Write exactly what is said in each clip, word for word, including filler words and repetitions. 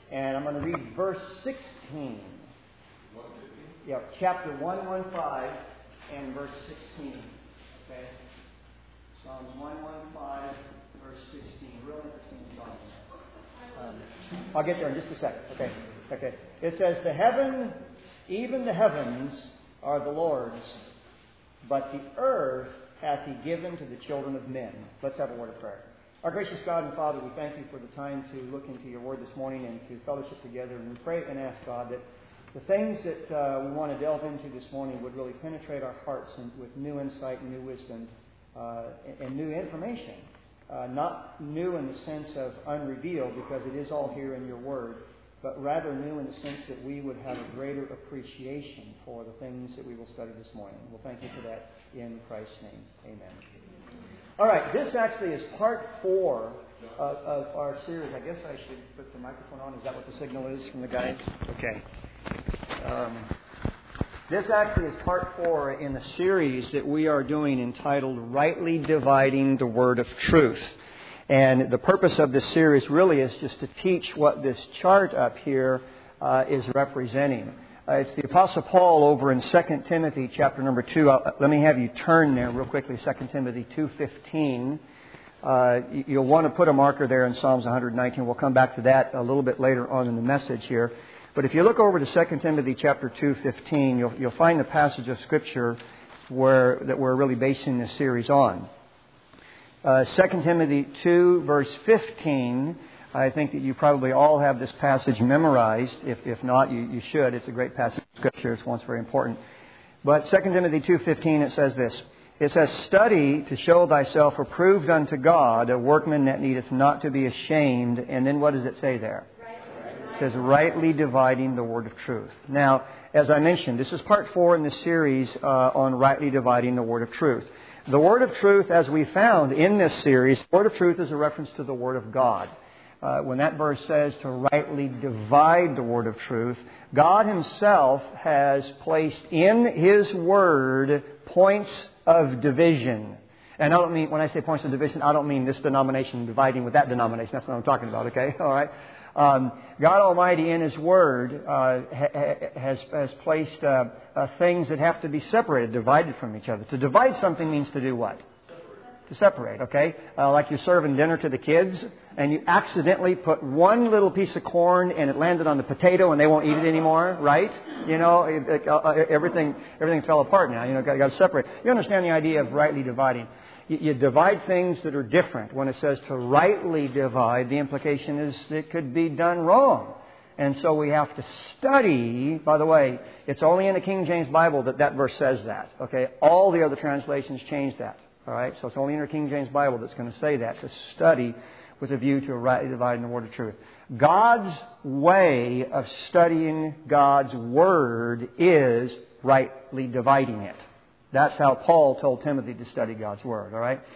And I'm going to read verse sixteen. Yeah, chapter one fifteen and verse sixteen. Okay? Psalms one fifteen, verse sixteen. Real interesting Psalm. Um, I'll get there in just a second. Okay. Okay. It says, "The heaven, even the heavens, are the Lord's, but the earth hath He given to the children of men." Let's have a word of prayer. Our gracious God and Father, we thank You for the time to look into Your Word this morning and to fellowship together. And we pray and ask, God, that the things that uh, we want to delve into this morning would really penetrate our hearts and with new insight and new wisdom uh, and, and new information. Uh, not new in the sense of unrevealed, because it is all here in Your Word, but rather new in the sense that we would have a greater appreciation for the things that we will study this morning. We'll thank You for that in Christ's name. Amen. All right, this actually is part four of, of our series. I guess I should put the microphone on. Is that what the signal is from the guys? Okay. Um, this actually is part four in the series that we are doing entitled Rightly Dividing the Word of Truth. And the purpose of this series really is just to teach what this chart up here uh, is representing. Uh, it's the Apostle Paul over in Second Timothy chapter number two. Uh, let me have you turn there real quickly, Second Timothy two fifteen. Uh, you'll want to put a marker there in Psalms one nineteen. We'll come back to that a little bit later on in the message here. But if you look over to Second Timothy chapter two fifteen, you'll, you'll find the passage of Scripture where that we're really basing this series on. Uh, Second Timothy two, verse fifteen. I think that you probably all have this passage memorized. If if not, you, you should. It's a great passage of Scripture. It's one that's very important. But Second Timothy two fifteen, it says this. It says, "Study to show thyself approved unto God, a workman that needeth not to be ashamed." And then what does it say there? It says, "Rightly dividing the word of truth." Now, as I mentioned, this is part four in the series uh, on rightly dividing the word of truth. The word of truth, as we found in this series, the word of truth is a reference to the word of God. Uh, when that verse says to rightly divide the word of truth, God Himself has placed in His word points of division. And I don't mean, when I say points of division, I don't mean this denomination dividing with that denomination. That's what I'm talking about, okay? All right. Um, God Almighty in His Word uh, ha- has, has placed uh, uh, things that have to be separated, divided from each other. To divide something means to do what? To separate, okay? Uh, like you're serving dinner to the kids, and you accidentally put one little piece of corn and it landed on the potato and they won't eat it anymore, right? You know, it, it, uh, everything everything fell apart now. You know, got, got to separate. You understand the idea of rightly dividing. You, you divide things that are different. When it says to rightly divide, the implication is it could be done wrong. And so we have to study. By the way, it's only in the King James Bible that that verse says that, okay? All the other translations change that. All right, so it's only in our King James Bible that's going to say that, to study with a view to rightly dividing the word of truth. God's way of studying God's word is rightly dividing it. That's how Paul told Timothy to study God's word, all right?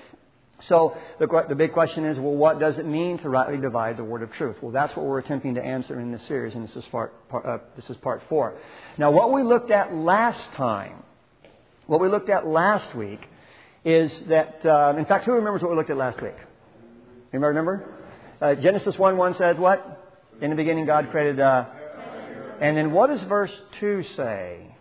So the, the big question is, well, what does it mean to rightly divide the word of truth? Well, that's what we're attempting to answer in this series, and this is part, part uh, this is part four. Now, what we looked at last time, what we looked at last week, is that, uh, in fact, who remembers what we looked at last week? Anybody remember? Uh, Genesis one one says what? In the beginning God created, uh, and then what does verse two say?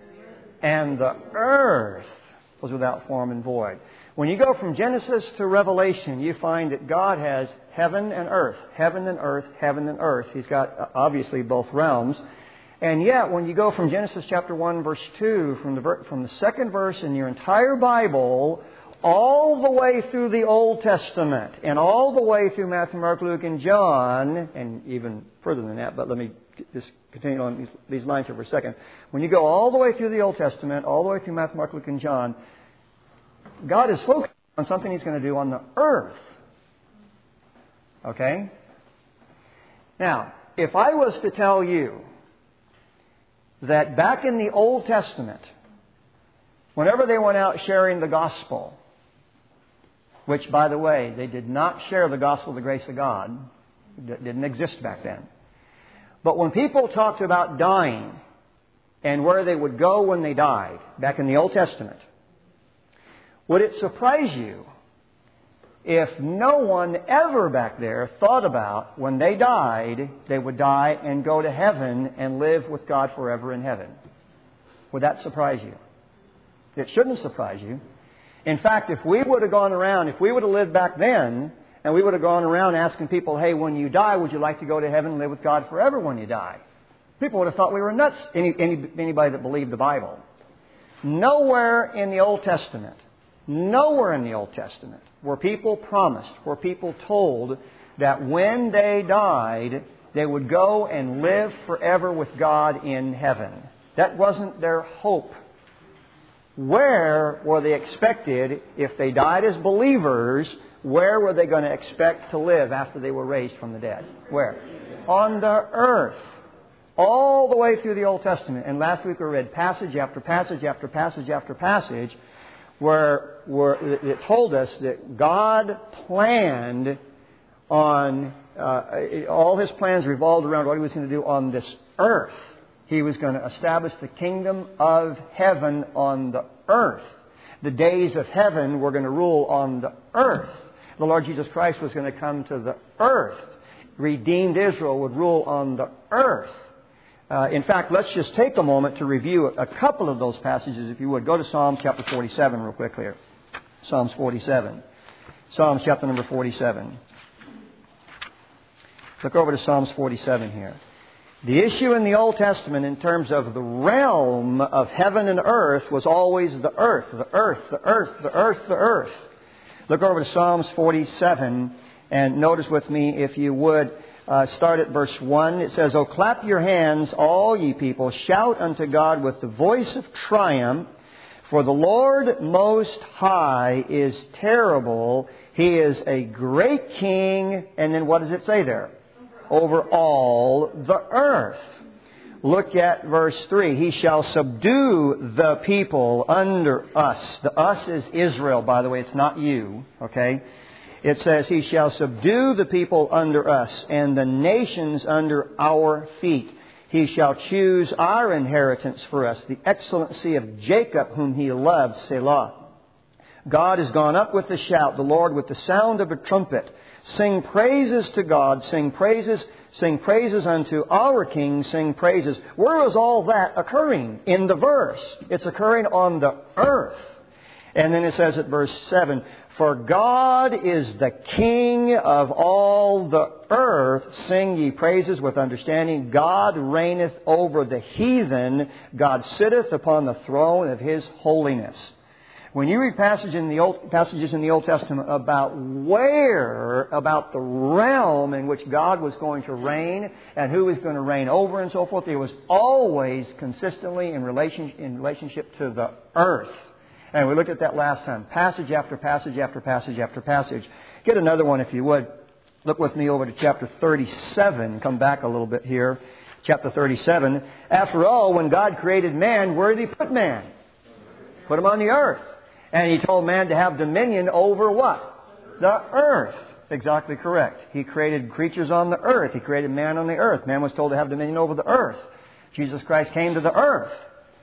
And the earth was without form and void. When you go from Genesis to Revelation, you find that God has heaven and earth, heaven and earth, heaven and earth. He's got, uh, obviously, both realms. And yet, when you go from Genesis chapter one, verse two, from the, from the second verse in your entire Bible, all the way through the Old Testament, and all the way through Matthew, Mark, Luke, and John, and even further than that, but let me just continue on these, these lines here for a second. When you go all the way through the Old Testament, all the way through Matthew, Mark, Luke, and John, God is focused on something He's going to do on the earth. Okay? Now, if I was to tell you that back in the Old Testament, whenever they went out sharing the gospel, which, by the way, they did not share the gospel of the grace of God, it didn't exist back then. But when people talked about dying and where they would go when they died, back in the Old Testament, would it surprise you if no one ever back there thought about when they died, they would die and go to heaven and live with God forever in heaven? Would that surprise you? It shouldn't surprise you. In fact, if we would have gone around, if we would have lived back then, and we would have gone around asking people, hey, when you die, would you like to go to heaven and live with God forever when you die? People would have thought we were nuts, any, any, anybody that believed the Bible. Nowhere in the Old Testament, nowhere in the Old Testament were people promised, were people told that when they died, they would go and live forever with God in heaven. That wasn't their hope. Where were they expected, if they died as believers, where were they going to expect to live after they were raised from the dead? Where? On the earth. All the way through the Old Testament. And last week we read passage after passage after passage after passage where, where it told us that God planned on, uh, all His plans revolved around what He was going to do on this earth. He was going to establish the kingdom of heaven on the earth. The days of heaven were going to rule on the earth. The Lord Jesus Christ was going to come to the earth. Redeemed Israel would rule on the earth. Uh, in fact, let's just take a moment to review a couple of those passages, if you would. Go to Psalm chapter forty-seven real quick here. Psalms forty-seven. Psalms chapter number forty-seven. Look over to Psalms forty-seven here. The issue in the Old Testament in terms of the realm of heaven and earth was always the earth, the earth, the earth, the earth, the earth. Look over to Psalms forty-seven and notice with me, if you would, uh, start at verse one. It says, "O clap your hands, all ye people, shout unto God with the voice of triumph, for the Lord Most High is terrible. He is a great King." And then what does it say there? Over all the earth. Look at verse three. "He shall subdue the people under us." The us is Israel, by the way. It's not you. Okay? It says, "He shall subdue the people under us, and the nations under our feet. He shall choose our inheritance for us, the excellency of Jacob, whom He loved." Selah. God has gone up with a shout, the Lord with the sound of a trumpet. Sing praises to God, sing praises, sing praises unto our King, sing praises. Where is all that occurring? In the verse. It's occurring on the earth. And then it says at verse seven, "For God is the King of all the earth. Sing ye praises with understanding. God reigneth over the heathen. God sitteth upon the throne of His holiness." When you read passage in the Old, passages in the Old Testament about where, about the realm in which God was going to reign and who was going to reign over and so forth, it was always consistently in relation in relationship to the earth. And we looked at that last time. Passage after passage after passage after passage. Get another one if you would. Look with me over to chapter thirty-seven. Come back a little bit here. Chapter thirty-seven. After all, when God created man, where did He put man? Put him on the earth. And He told man to have dominion over what? The earth. Exactly correct. He created creatures on the earth. He created man on the earth. Man was told to have dominion over the earth. Jesus Christ came to the earth.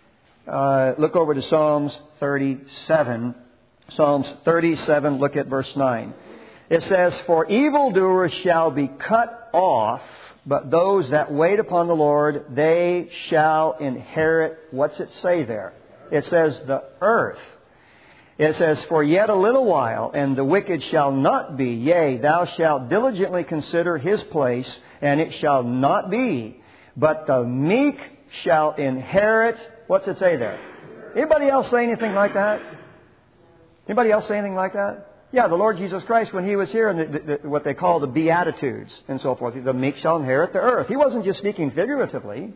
Uh, look over to Psalms thirty-seven. Psalms thirty-seven, look at verse nine. It says, "For evildoers shall be cut off, but those that wait upon the Lord, they shall inherit," what's it say there? It says the earth. It says, "For yet a little while, and the wicked shall not be. Yea, thou shalt diligently consider his place, and it shall not be. But the meek shall inherit," what's it say there? Anybody else say anything like that? Anybody else say anything like that? Yeah, the Lord Jesus Christ, when He was here, in the, the, the, what they call the Beatitudes and so forth, the meek shall inherit the earth. He wasn't just speaking figuratively.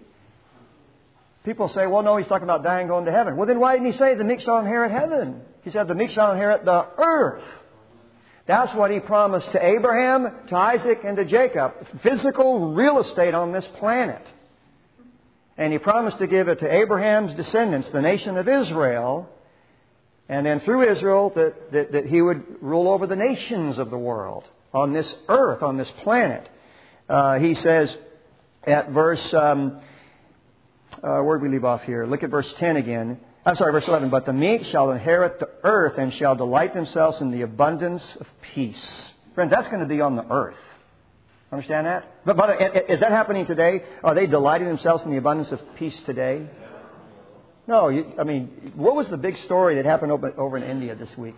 People say, well, no, He's talking about dying and going to heaven. Well, then why didn't He say the meek shall inherit heaven? He said the meek shall inherit the earth. That's what He promised to Abraham, to Isaac, and to Jacob. Physical real estate on this planet. And He promised to give it to Abraham's descendants, the nation of Israel. And then through Israel, that, that, that He would rule over the nations of the world on this earth, on this planet. Uh, he says at verse... Um, Uh, where did we leave off here? Look at verse ten again. I'm sorry, verse eleven. But the meek shall inherit the earth and shall delight themselves in the abundance of peace. Friends, that's going to be on the earth. Understand that? But, but is that happening today? Are they delighting themselves in the abundance of peace today? No. You, I mean, what was the big story that happened over, over in India this week?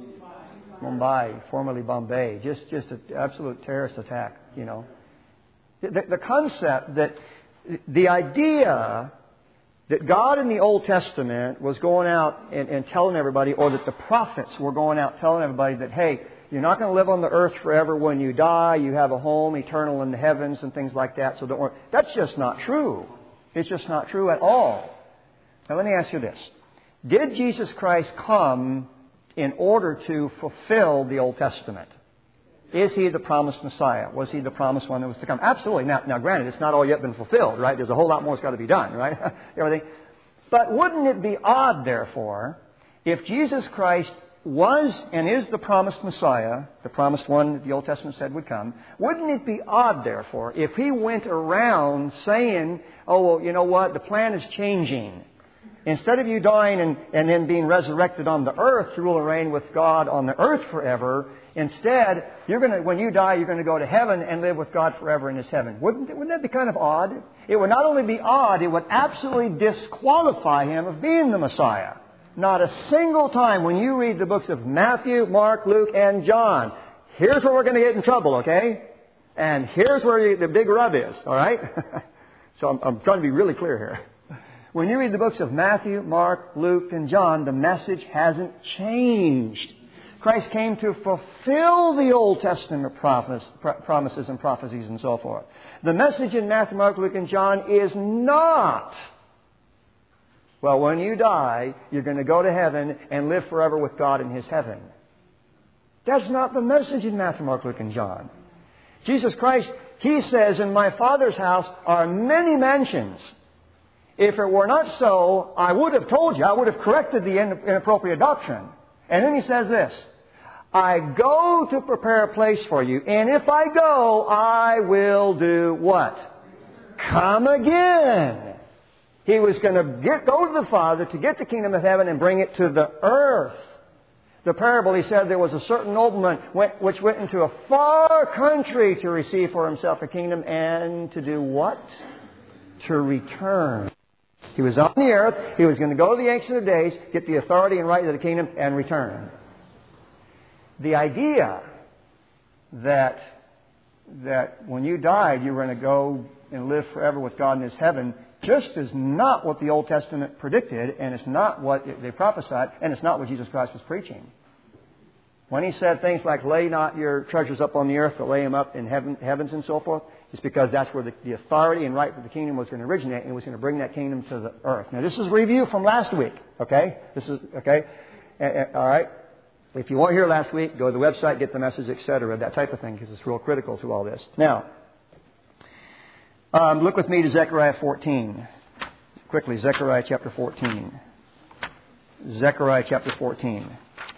Mumbai, formerly Bombay. Just, just an absolute terrorist attack, you know. The, the concept that the idea that God in the Old Testament was going out and, and telling everybody, or that the prophets were going out telling everybody that, hey, you're not going to live on the earth forever. When you die, you have a home eternal in the heavens and things like that. So don't worry. That's just not true. It's just not true at all. Now let me ask you this. Did Jesus Christ come in order to fulfill the Old Testament? Is He the promised Messiah? Was He the promised one that was to come? Absolutely. Now, now granted, it's not all yet been fulfilled, right? There's a whole lot more that's got to be done, right? Everything. But wouldn't it be odd, therefore, if Jesus Christ was and is the promised Messiah, the promised one that the Old Testament said would come, wouldn't it be odd, therefore, if He went around saying, oh, well, you know what, the plan is changing. Instead of you dying and, and then being resurrected on the earth to rule and reign with God on the earth forever, instead, you're going to, when you die, you're going to go to heaven and live with God forever in His heaven. Wouldn't, wouldn't that be kind of odd? It would not only be odd, it would absolutely disqualify Him of being the Messiah. Not a single time when you read the books of Matthew, Mark, Luke, and John, here's where we're going to get in trouble, okay? And here's where the big rub is, all right? So I'm, I'm trying to be really clear here. When you read the books of Matthew, Mark, Luke, and John, the message hasn't changed. Christ came to fulfill the Old Testament promises and prophecies and so forth. The message in Matthew, Mark, Luke, and John is not, well, when you die, you're going to go to heaven and live forever with God in His heaven. That's not the message in Matthew, Mark, Luke, and John. Jesus Christ, He says, in my Father's house are many mansions. If it were not so, I would have told you, I would have corrected the inappropriate doctrine. And then He says this, I go to prepare a place for you, and if I go, I will do what? Come again. He was going to get, go to the Father to get the kingdom of heaven and bring it to the earth. The parable, he said, there was a certain nobleman went, which went into a far country to receive for himself a kingdom and to do what? To return. He was on the earth. He was going to go to the Ancient of Days, get the authority and right of the kingdom, and return. The idea that, that when you died, you were going to go and live forever with God in His heaven just is not what the Old Testament predicted, and it's not what they prophesied, and it's not what Jesus Christ was preaching. When He said things like, lay not your treasures up on the earth, but lay them up in heaven, heavens and so forth, it's because that's where the, the authority and right of the kingdom was going to originate, and it was going to bring that kingdom to the earth. Now, this is a review from last week, okay? This is, okay? Uh, all right? If you weren't here last week, go to the website, get the message, et cetera, that type of thing, because it's real critical to all this. Now, um, look with me to Zechariah fourteen. Quickly, Zechariah chapter fourteen. Zechariah chapter fourteen.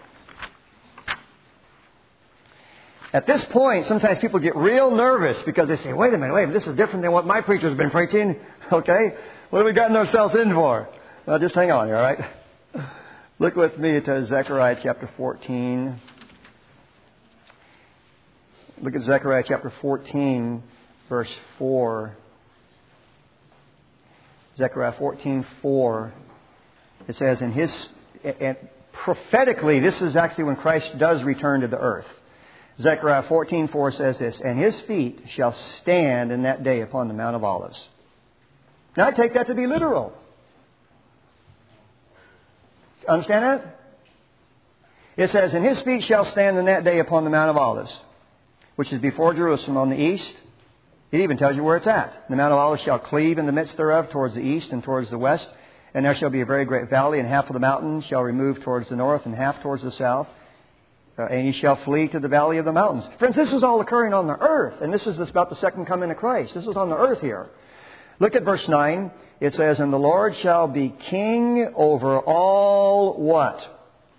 At this point, sometimes people get real nervous because they say, wait a minute, wait a minute, this is different than what my preacher's been preaching. Okay? What have we gotten ourselves in for? Well, just hang on here, all right? Look with me to Zechariah chapter fourteen. Look at Zechariah chapter fourteen, verse four. Zechariah fourteen, four. It says, in his, and prophetically, this is actually when Christ does return to the earth. Zechariah fourteen, four says this, and His feet shall stand in that day upon the Mount of Olives. Now, I take that to be literal. Understand that? It says, and His feet shall stand in that day upon the Mount of Olives, which is before Jerusalem on the east. It even tells you where it's at. The Mount of Olives shall cleave in the midst thereof towards the east and towards the west. And there shall be a very great valley, and half of the mountains shall remove towards the north and half towards the south. Uh, and ye shall flee to the valley of the mountains. Friends, this is all occurring on the earth. And this is about the second coming of Christ. This is on the earth here. Look at verse nine. It says, and the Lord shall be king over all what?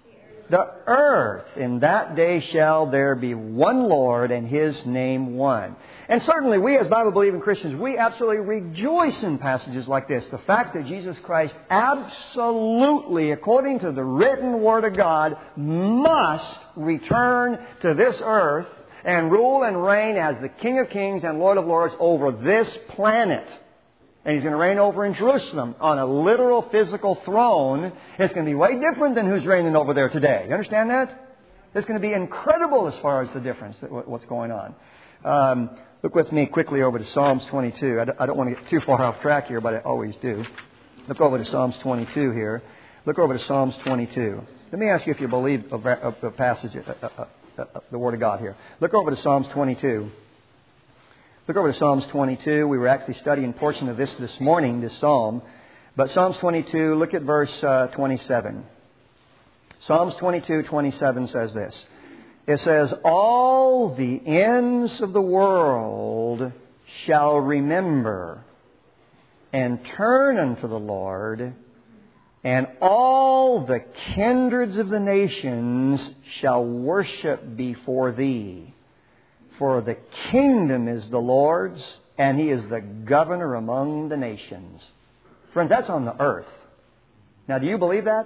the earth. In that day shall there be one Lord, and His name one. And certainly we as Bible-believing Christians, we absolutely rejoice in passages like this. The fact that Jesus Christ absolutely, according to the written Word of God, must return to this earth and rule and reign as the King of Kings and Lord of Lords over this planet. And He's going to reign over in Jerusalem on a literal physical throne. It's going to be way different than who's reigning over there today. You understand that? It's going to be incredible as far as the difference, what's going on. Um, look with me quickly over to Psalms twenty-two. I don't want to get too far off track here, but I always do. Look over to Psalms twenty-two here. Look over to Psalms twenty-two. Let me ask you if you believe the passage, uh, uh, uh, uh, the Word of God here. Look over to Psalms twenty-two. Look over to Psalms twenty-two. We were actually studying a portion of this this morning, this psalm. But Psalms twenty-two, look at verse uh, twenty-seven. Psalms twenty-two, twenty-seven says this. It says, all the ends of the world shall remember and turn unto the Lord, and all the kindreds of the nations shall worship before Thee. For the kingdom is the Lord's, and He is the governor among the nations. Friends, that's on the earth. Now, do you believe that?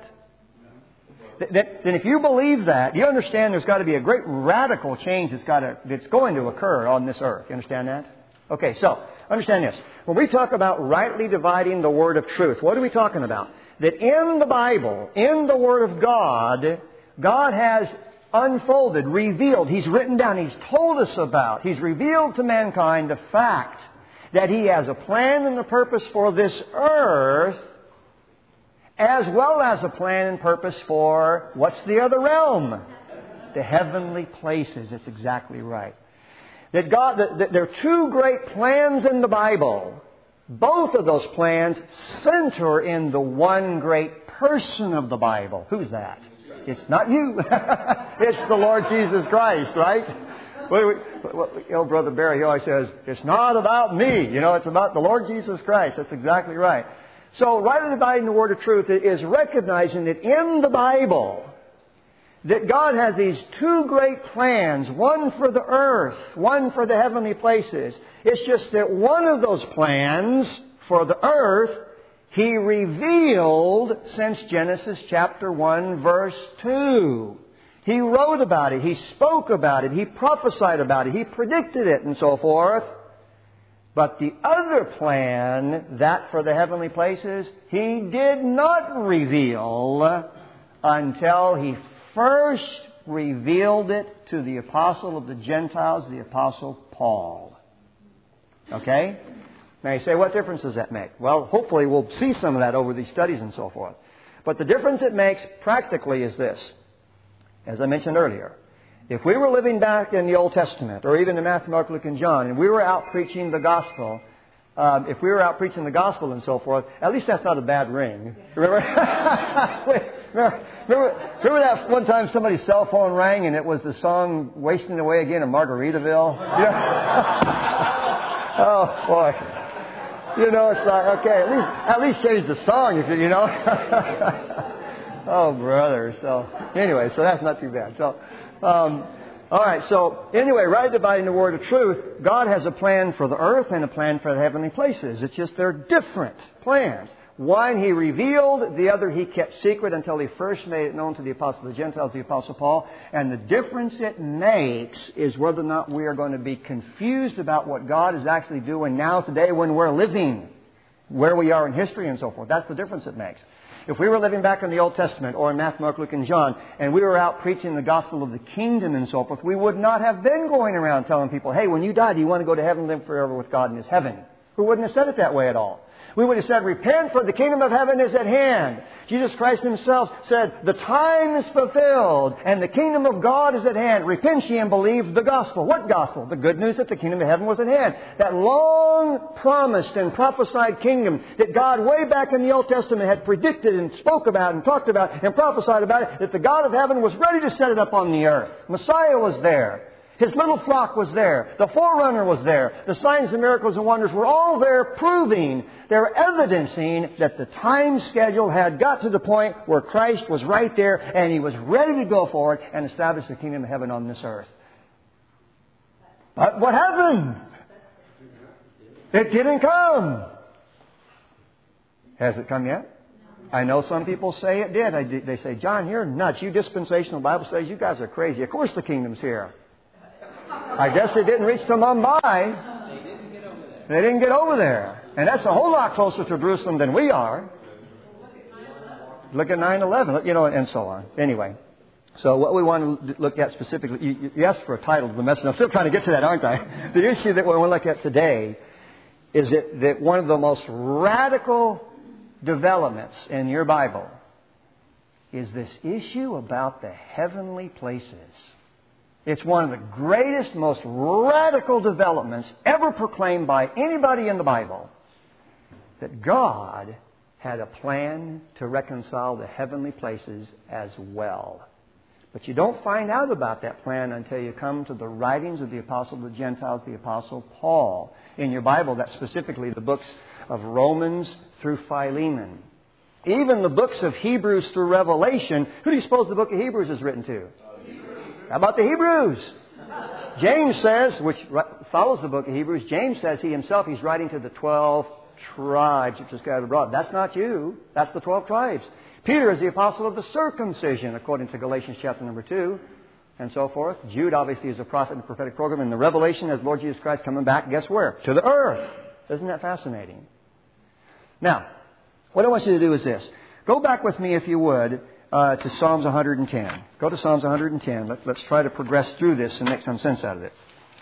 Then if you believe that, you understand there's got to be a great radical change that's, got to, that's going to occur on this earth. You understand that? Okay, so, understand this. When we talk about rightly dividing the Word of truth, what are we talking about? That in the Bible, in the Word of God, God has unfolded, revealed, He's written down, He's told us about, He's revealed to mankind the fact that He has a plan and a purpose for this earth, as well as a plan and purpose for, what's the other realm? The heavenly places. That's exactly right. That God, that, that there are two great plans in the Bible. Both of those plans center in the one great person of the Bible. Who's that? It's not you. It's the Lord Jesus Christ, right? Well, you know, Brother Barry, he always says, it's not about me. You know, it's about the Lord Jesus Christ. That's exactly right. So, rightly dividing the Word of truth is recognizing that in the Bible, that God has these two great plans, one for the earth, one for the heavenly places. It's just that one of those plans for the earth, He revealed since Genesis chapter one, verse two. He wrote about it. He spoke about it. He prophesied about it. He predicted it and so forth. But the other plan, that for the heavenly places, He did not reveal until He first revealed it to the apostle of the Gentiles, the Apostle Paul. Okay? Now you say, what difference does that make? Well, hopefully we'll see some of that over these studies and so forth. But the difference it makes practically is this. As I mentioned earlier, if we were living back in the Old Testament, or even in Matthew, Mark, Luke, and John, and we were out preaching the gospel, um, if we were out preaching the gospel and so forth, at least that's not a bad ring. Remember? remember, remember, remember that one time somebody's cell phone rang and it was the song "Wasting Away Again" in Margaritaville? Yeah. Oh boy. You know, it's like, okay, at least at least change the song if you, you know. Oh, brother. So anyway, so that's not too bad. So, um, all right. So anyway, right dividing the Word of truth, God has a plan for the earth and a plan for the heavenly places. It's just they're different plans. One He revealed, the other He kept secret until He first made it known to the apostle of the Gentiles, the Apostle Paul. And the difference it makes is whether or not we are going to be confused about what God is actually doing now today when we're living, where we are in history and so forth. That's the difference it makes. If we were living back in the Old Testament or in Matthew, Mark, Luke, and John, and we were out preaching the gospel of the kingdom and so forth, we would not have been going around telling people, hey, when you die, do you want to go to heaven and live forever with God in His heaven? We wouldn't have said it that way at all. We would have said, repent, for the kingdom of heaven is at hand. Jesus Christ Himself said, the time is fulfilled and the kingdom of God is at hand. Repent ye and believe the gospel. What gospel? The good news that the kingdom of heaven was at hand. That long promised and prophesied kingdom that God way back in the Old Testament had predicted and spoke about and talked about and prophesied about it, that the God of heaven was ready to set it up on the earth. Messiah was there. His little flock was there. The forerunner was there. The signs and miracles and wonders were all there, proving, they're evidencing that the time schedule had got to the point where Christ was right there and He was ready to go forward and establish the kingdom of heaven on this earth. But what happened? It didn't come. Has it come yet? I know some people say it did. I, they say, John, you're nuts. You dispensational Bible studies, you guys are crazy. Of course the kingdom's here. I guess it didn't reach to Mumbai. They didn't get over there. They didn't get over there. And that's a whole lot closer to Jerusalem than we are. Look at nine eleven, you know, and so on. Anyway, so what we want to look at specifically, you, you asked for a title of the message. I'm still trying to get to that, aren't I? The issue that we want to look at today is that, that one of the most radical developments in your Bible is this issue about the heavenly places. It's one of the greatest, most radical developments ever proclaimed by anybody in the Bible. That God had a plan to reconcile the heavenly places as well. But you don't find out about that plan until you come to the writings of the Apostle of the Gentiles, the Apostle Paul. In your Bible, that's specifically the books of Romans through Philemon. Even the books of Hebrews through Revelation. Who do you suppose the book of Hebrews is written to? How about the Hebrews? James says, which follows the book of Hebrews, James says he himself, he's writing to the twelve tribes which are scattered abroad. That's not you. That's the twelve tribes. Peter is the apostle of the circumcision, according to Galatians chapter number two, and so forth. Jude obviously is a prophet in the prophetic program. And the Revelation as Lord Jesus Christ coming back, guess where? To the earth. Isn't that fascinating? Now, what I want you to do is this. Go back with me, if you would, Uh, to Psalms one hundred ten. Go to Psalms one hundred ten. Let, let's try to progress through this and make some sense out of it.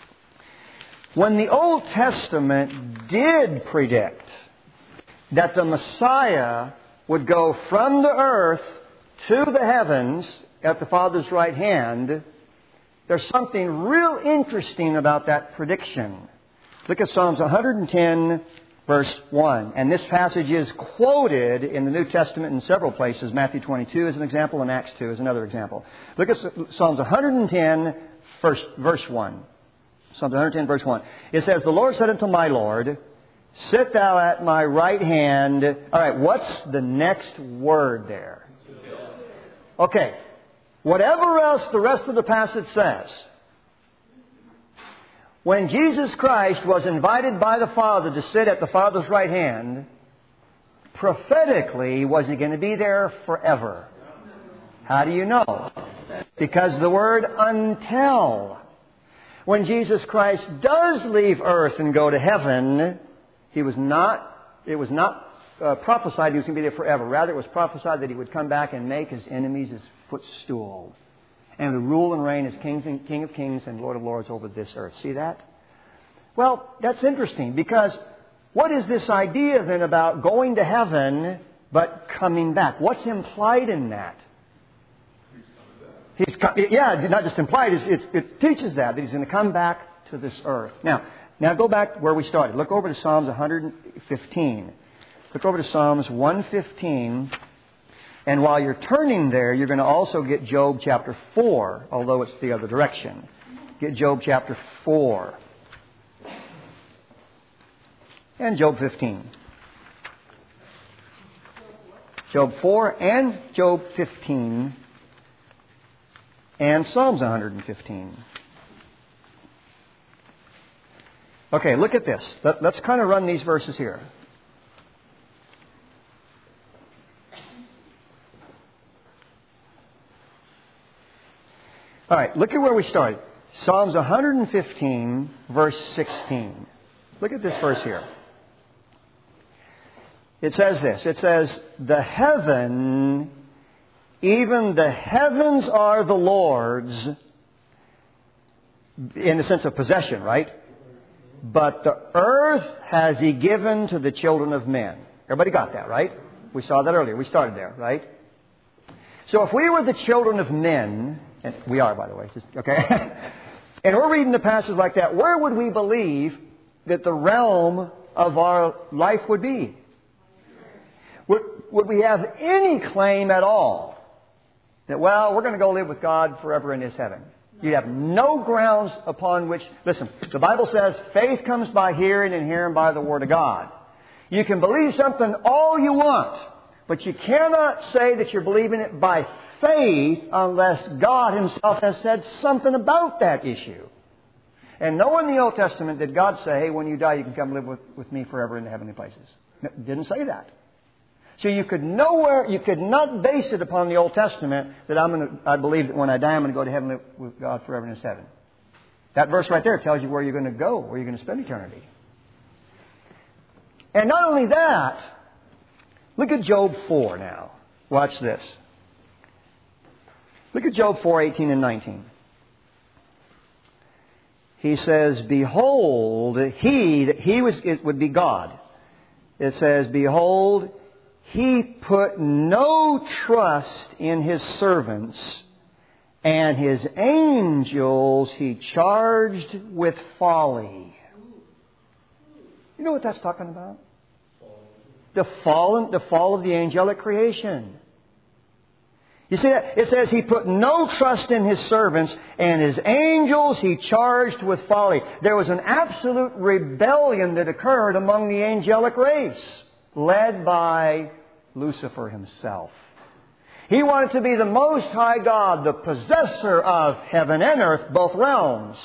When the Old Testament did predict that the Messiah would go from the earth to the heavens at the Father's right hand, there's something real interesting about that prediction. Look at Psalms one hundred ten, verse one. And this passage is quoted in the New Testament in several places. Matthew twenty-two is an example, and Acts two is another example. Look at Psalms one hundred ten, verse, verse one. Psalms one hundred ten, verse one. It says, "The Lord said unto my Lord, sit thou at my right hand." All right, what's the next word there? Okay. Whatever else the rest of the passage says, when Jesus Christ was invited by the Father to sit at the Father's right hand, prophetically, was He going to be there forever? How do you know? Because the word until. When Jesus Christ does leave earth and go to heaven, He was not, it was not uh, prophesied He was going to be there forever. Rather, it was prophesied that He would come back and make His enemies His footstool, and to rule and reign as kings and King of kings and Lord of lords over this earth. See that? Well, that's interesting, because what is this idea then about going to heaven but coming back? What's implied in that? He's coming back. He's, yeah, not just implied. It's, it's, it teaches that, that He's going to come back to this earth. Now, now go back where we started. Look over to Psalms one hundred fifteen. Look over to Psalms one fifteen. And while you're turning there, you're going to also get Job chapter four, although it's the other direction. Get Job chapter four. And Job fifteen. Job four and Job fifteen. And Psalms one hundred fifteen. Okay, look at this. Let, let's kind of run these verses here. All right, look at where we started. Psalms one hundred fifteen, verse sixteen. Look at this verse here. It says this. It says, "The heaven, even the heavens are the Lord's," in the sense of possession, right? "But the earth has He given to the children of men." Everybody got that, right? We saw that earlier. We started there, right? So if we were the children of men, and we are, by the way, just, okay? And we're reading the passage like that, where would we believe that the realm of our life would be? Would, would we have any claim at all that, well, we're going to go live with God forever in His heaven? You have no grounds upon which... Listen, the Bible says faith comes by hearing and hearing by the Word of God. You can believe something all you want, but you cannot say that you're believing it by faith unless God Himself has said something about that issue. And nowhere in the Old Testament did God say, hey, when you die, you can come live with, with me forever in the heavenly places. No, didn't say that. So you could nowhere, you could not base it upon the Old Testament that I'm going to, I believe that when I die, I'm going to go to heaven and live with God forever in His heaven. That verse right there tells you where you're going to go, where you're going to spend eternity. And not only that, look at Job four now. Watch this. Look at Job four, eighteen and nineteen. He says, behold, he, he was, it would be God. It says, behold, He put no trust in His servants, and His angels He charged with folly. You know what that's talking about? The fall, the fall of the angelic creation. You see that? It says He put no trust in His servants, and His angels He charged with folly. There was an absolute rebellion that occurred among the angelic race, led by Lucifer himself. He wanted to be the Most High God, the possessor of heaven and earth, both realms.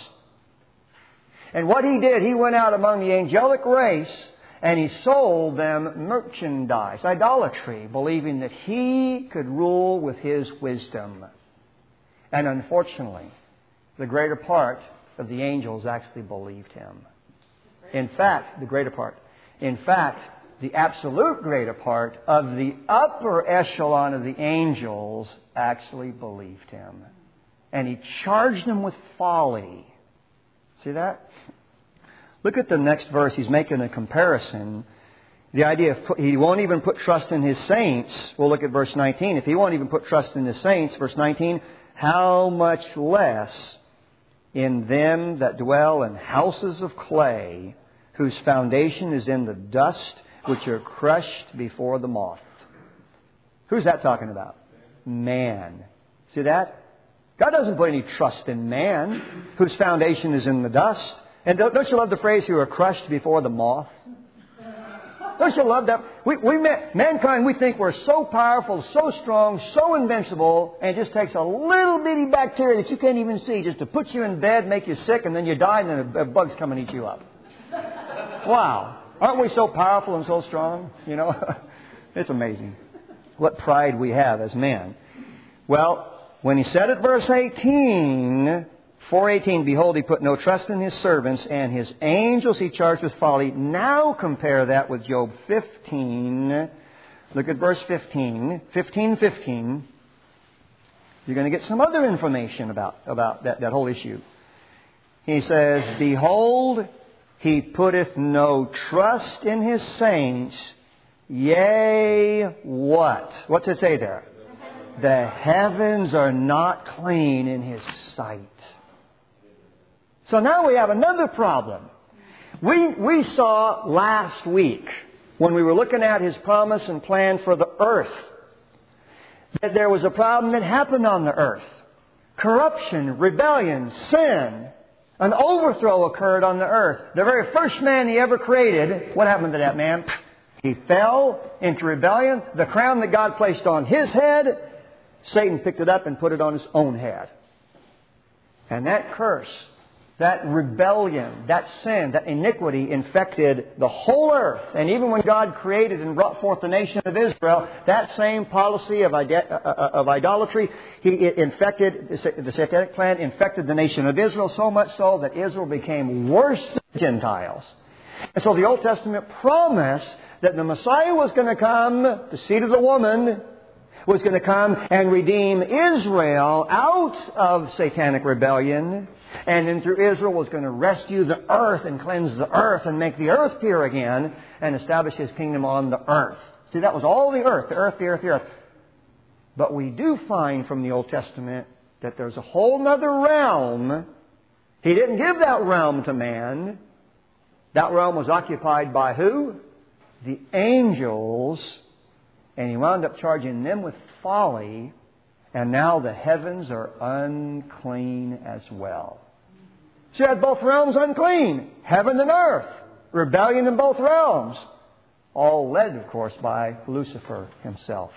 And what he did, he went out among the angelic race and he sold them merchandise, idolatry, believing that he could rule with his wisdom. And unfortunately, the greater part of the angels actually believed him. In fact, the greater part. In fact, the absolute greater part of the upper echelon of the angels actually believed him. And he charged them with folly. See that? Look at the next verse. He's making a comparison. The idea of put, he won't even put trust in his saints. We'll look at verse nineteen. If he won't even put trust in his saints, verse nineteen, how much less in them that dwell in houses of clay, whose foundation is in the dust, which are crushed before the moth. Who's that talking about? Man. See that? God doesn't put any trust in man, whose foundation is in the dust. And don't, don't you love the phrase, who are crushed before the moth? Don't you love that? We, we mankind, we think we're so powerful, so strong, so invincible, and it just takes a little bitty bacteria that you can't even see just to put you in bed, make you sick, and then you die, and then a, a bug's come and eat you up. Wow. Aren't we so powerful and so strong? You know, it's amazing what pride we have as men. Well, when he said at verse eighteen, four eighteen, behold, he put no trust in his servants, and his angels he charged with folly. Now compare that with Job fifteen. Look at verse fifteen. fifteen fifteen. You're going to get some other information about, about that, that whole issue. He says, behold, he putteth no trust in his saints, yea, what? What's it say there? The heavens are not clean in his sight. So now we have another problem. We, we saw last week, when we were looking at his promise and plan for the earth, that there was a problem that happened on the earth. Corruption, rebellion, sin. An overthrow occurred on the earth. The very first man he ever created, what happened to that man? He fell into rebellion. The crown that God placed on his head, Satan picked it up and put it on his own head. And that curse, that rebellion, that sin, that iniquity infected the whole earth. And even when God created and brought forth the nation of Israel, that same policy of, ide- of idolatry, He it infected, the satanic plan infected the nation of Israel so much so that Israel became worse than the Gentiles. And so the Old Testament promised that the Messiah was going to come, the seed of the woman, was going to come and redeem Israel out of satanic rebellion. And then through Israel was going to rescue the earth and cleanse the earth and make the earth pure again and establish His kingdom on the earth. See, that was all the earth, the earth, the earth, the earth. But we do find from the Old Testament that there's a whole other realm. He didn't give that realm to man. That realm was occupied by who? The angels. And He wound up charging them with folly And now the heavens are unclean as well. So you had both realms unclean. Heaven and earth. Rebellion in both realms. All led, of course, by Lucifer himself.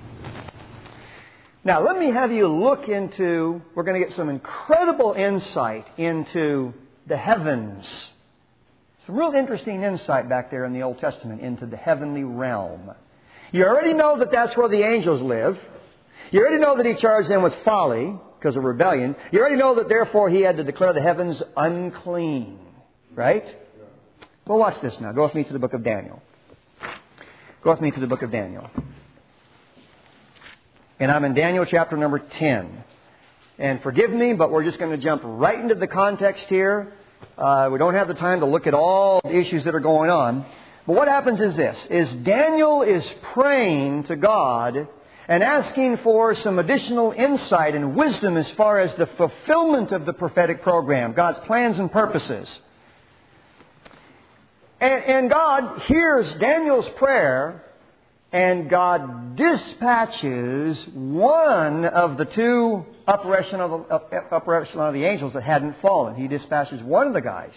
Now, let me have you look into, we're going to get some incredible insight into the heavens. Some real interesting insight back there in the Old Testament into the heavenly realm. You already know that that's where the angels live. You already know that He charged them with folly because of rebellion. You already know that therefore He had to declare the heavens unclean. Right? Well, watch this now. Go with me to the book of Daniel. Go with me to the book of Daniel. And I'm in Daniel chapter number ten. And forgive me, but we're just going to jump right into the context here. Uh, we don't have the time to look at all the issues that are going on. But what happens is this, is Daniel is praying to God and asking for some additional insight and wisdom as far as the fulfillment of the prophetic program, God's plans and purposes. And, and God hears Daniel's prayer, and God dispatches one of the two upper echelon of the, upper echelon of the angels that hadn't fallen. He dispatches one of the guys.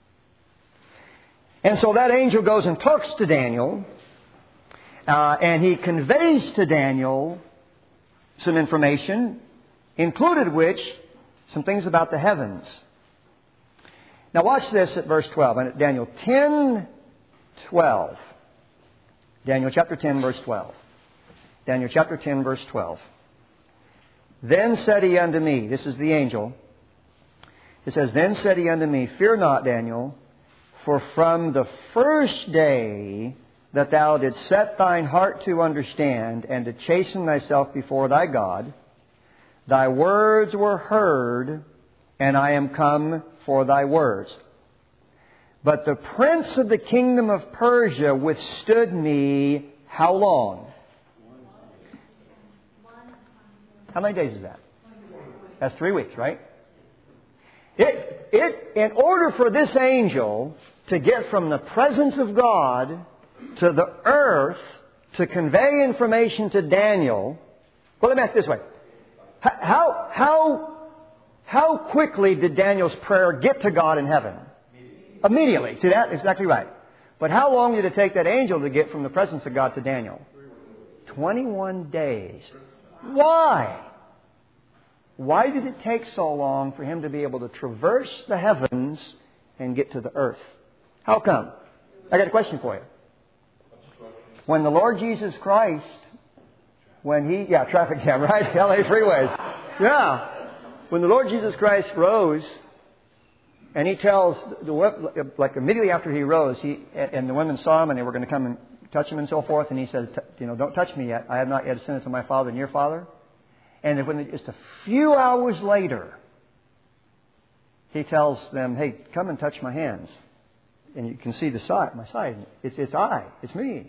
And so that angel goes and talks to Daniel, uh, and he conveys to Daniel some information, included which some things about the heavens. Now watch this at verse twelve, Daniel ten twelve. Daniel chapter ten, verse twelve. Daniel chapter ten, verse twelve. Then said he unto me, this is the angel. It says, Then said he unto me, Fear not, Daniel, for from the first day that thou didst set thine heart to understand and to chasten thyself before thy God, thy words were heard, and I am come for thy words. But the prince of the kingdom of Persia withstood me how long? How many days is that? That's three weeks, right? It, it, in order for this angel to get from the presence of God to the earth to convey information to Daniel, well, let me ask this way. How, how, how quickly did Daniel's prayer get to God in heaven? Immediately. See, that's exactly right. But how long did it take that angel to get from the presence of God to Daniel? twenty-one days. Why? Why did it take so long for him to be able to traverse the heavens and get to the earth? How come? I got a question for you. When the Lord Jesus Christ, when He, yeah, traffic jam, right? L A freeways. Yeah. When the Lord Jesus Christ rose, and He tells, the like immediately after He rose, He and the women saw Him and they were going to come and touch Him and so forth. And He says, you know, don't touch me yet. I have not yet ascended to my Father and your Father. And when just a few hours later, He tells them, hey, come and touch my hands. And you can see the side, my side. It's, it's I. It's me.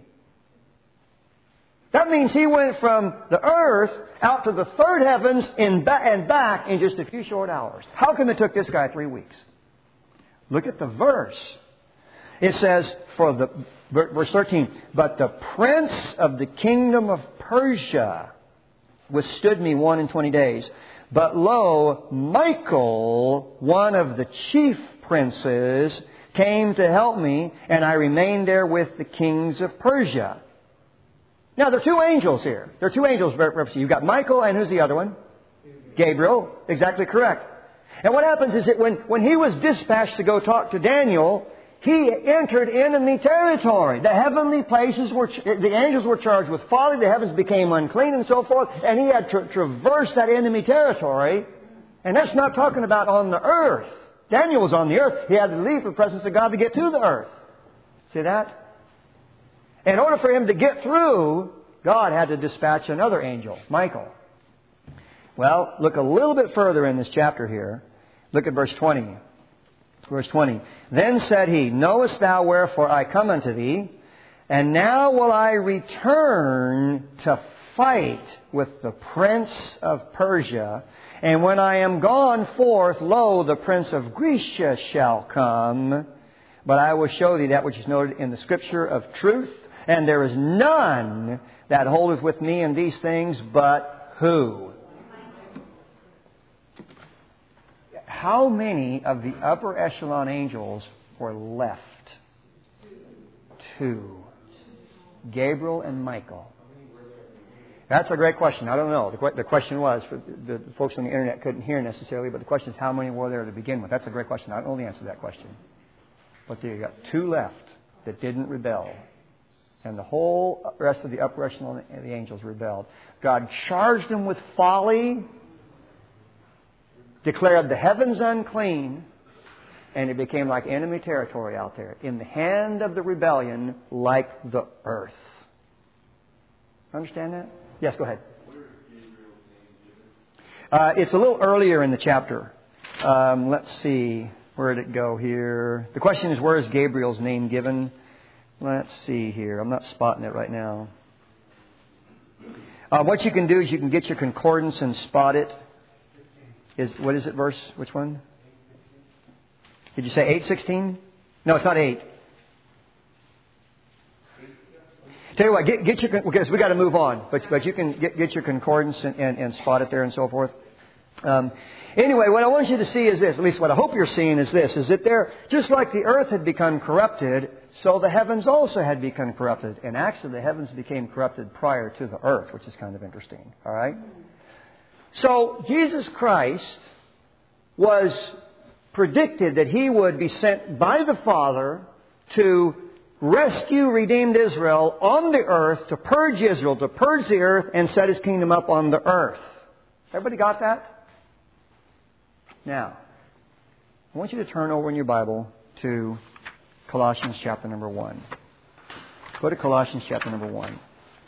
That means He went from the earth out to the third heavens and back in just a few short hours. How come it took this guy three weeks? Look at the verse. It says, for the verse thirteen, but the prince of the kingdom of Persia withstood me one and twenty days. But lo, Michael, one of the chief princes, came to help me, and I remained there with the kings of Persia. Now, there are two angels here. There are two angels represented. You've got Michael, and who's the other one? Gabriel. Exactly correct. And what happens is that when, when he was dispatched to go talk to Daniel, he entered enemy territory. The heavenly places were, the angels were charged with folly. The heavens became unclean and so forth. And he had to traverse that enemy territory. And that's not talking about on the earth. Daniel was on the earth. He had to leave the presence of God to get to the earth. See that? In order for him to get through, God had to dispatch another angel, Michael. Well, look a little bit further in this chapter here. Look at verse twenty. Verse twenty. Then said he, Knowest thou wherefore I come unto thee? And now will I return to fight with the prince of Persia. And when I am gone forth, lo, the prince of Grecia shall come. But I will show thee that which is noted in the Scripture of truth. And there is none that holdeth with me in these things, but who? how many of the upper echelon angels were left? Two. Gabriel and Michael. That's a great question. I don't know. The, the question was, for the, the folks on the internet couldn't hear necessarily, but the question is how many were there to begin with? That's a great question. I don't know the answer to that question. But there you got two left that didn't rebel. And the whole rest of the upper echelon of the angels rebelled. God charged them with folly, declared the heavens unclean, and it became like enemy territory out there, in the hand of the rebellion, like the earth. Understand that? Yes, go ahead. Uh, it's a little earlier in the chapter. Um, let's see. Where did it go here? The question is, where is Gabriel's name given? Let's see here. I'm not spotting it right now. Uh, what you can do is you can get your concordance and spot it. Is what is it, verse? Which one? Did you say eight sixteen? No, it's not eight. Tell you what, get, get your, because we got to move on, but but you can get, get your concordance and, and, and spot it there and so forth. Um, anyway, what I want you to see is this, at least what I hope you're seeing is this, is that there, just like the earth had become corrupted, so the heavens also had become corrupted. And actually the heavens became corrupted prior to the earth, which is kind of interesting. All right? So Jesus Christ was predicted that He would be sent by the Father to rescue redeemed Israel on the earth, to purge Israel, to purge the earth and set His kingdom up on the earth. Everybody got that? Now, I want you to turn over in your Bible to Colossians chapter number one. Go to Colossians chapter number one.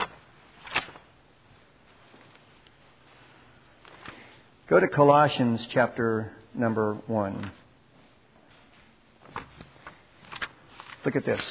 Go to Colossians chapter number one. Look at this.